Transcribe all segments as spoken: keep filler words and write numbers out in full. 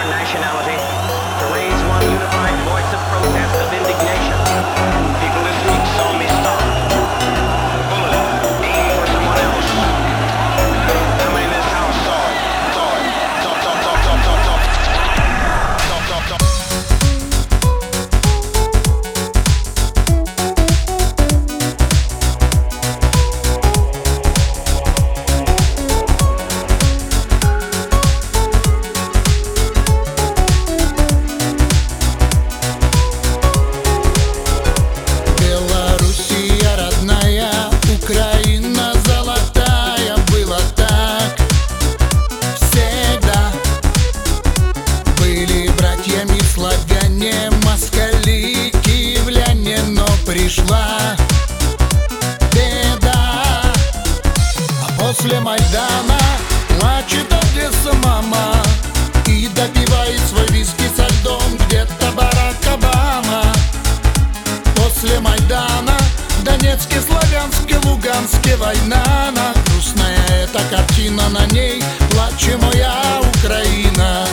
our nationality to raise one unified voice of protest, of indignation. People this week saw me stop. Bullet, aim for someone else. How many in this house saw it? Saw it. Talk, talk, talk, talk, talk, talk. Talk, talk, talk. Украина золотая, было так всегда. Были братьями славяне, москали, киевляне, но пришла беда. А после Майдана плачет Одесса мама и допивает свой виски со льдом, где-то Барак Обама. После Майдана в Донецке, Славянске, Луганске война, она грустная эта картина, на ней плаче моя Украина.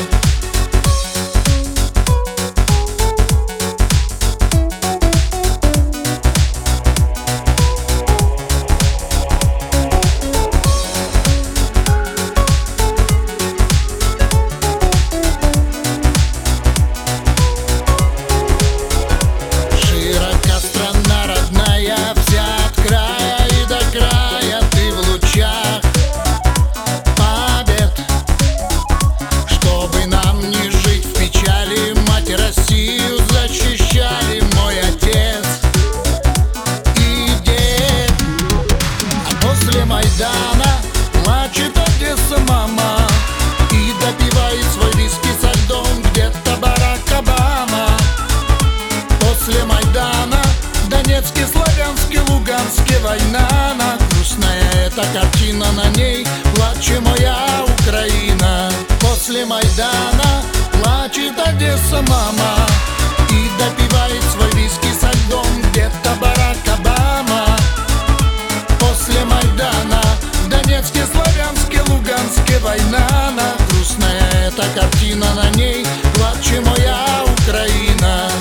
Майдана плачет Одесса мама и допивает свой виски со льдом, где-то Барак Обама. После Майдана в Донецке, Славянске, Луганске война, она грустная эта картина, на ней плаче моя Украина. После Майдана плачет Одесса мама и допивает свой виски со льдом, где-то Барак Обама. После Майдана в Донецке, Славянске, Луганске война, она грустная эта картина, на ней плаче моя Украина.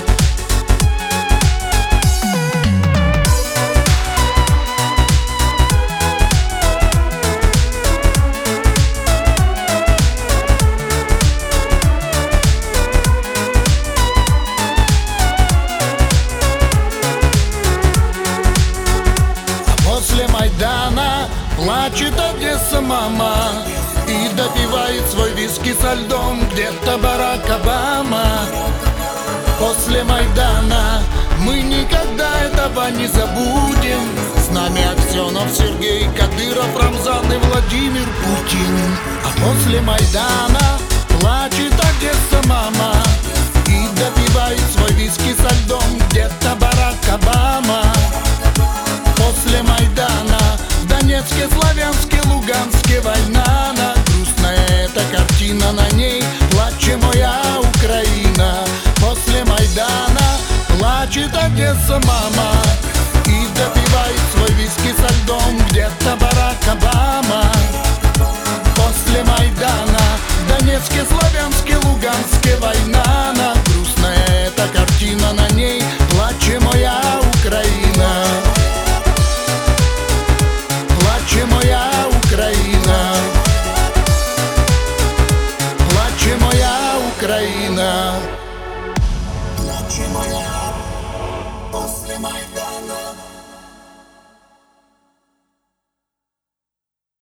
После Майдана плачет Одесса мама и допивает свой виски со льдом, где-то Барак Обама. После Майдана мы никогда этого не забудем. С нами Аксенов, Сергей, Кадыров, Рамзан и Владимир Путин. А после Майдана плачет Одесса мама и допивает свой виски со льдом, где-то Барак Обама. После Майдана в Донецке, Славянске, Луганске война, она грустная эта картина, на ней плаче моя Украина. После Майдана плачет Одесса мама и допивает свой виски со льдом, где-то Барак Обама. После Майдана в Донецке, Славянске, Луганске война, она грустная эта картина, на ней плаче моя Украина. Плаче моя Украина, плаче моя Украина, плаче моя после Майдана.